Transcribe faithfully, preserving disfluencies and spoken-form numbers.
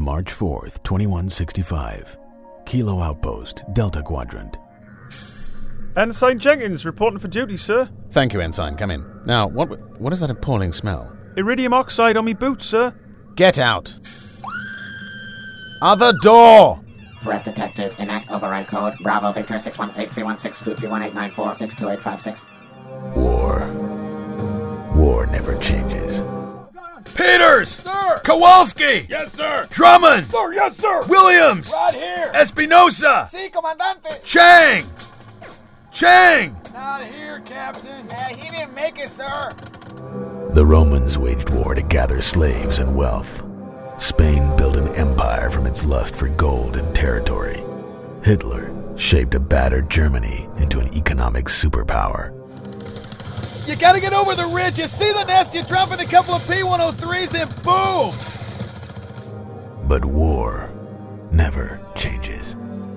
March fourth, twenty-one sixty-five. Kilo Outpost, Delta Quadrant. Ensign Jenkins, reporting for duty, sir. Thank you, Ensign. Come in. Now, what what is that appalling smell? Iridium oxide on me boots, sir. Get out. Other door! Threat detected. Enact override code. Bravo Victor six one eight three one six two three one eight nine four six two eight five six. War. War never changes. Peters! Sir! Kowalski! Yes, sir! Drummond! Sir, yes, sir! Williams! Right here! Espinosa! Si, Comandante! Chang! Chang! Not here, Captain. Uh, he didn't make it, sir. The Romans waged war to gather slaves and wealth. Spain built an empire from its lust for gold and territory. Hitler shaped a battered Germany into an economic superpower. You gotta get over the ridge, you see the nest, you drop in a couple of P one oh threes and boom! But war never changes.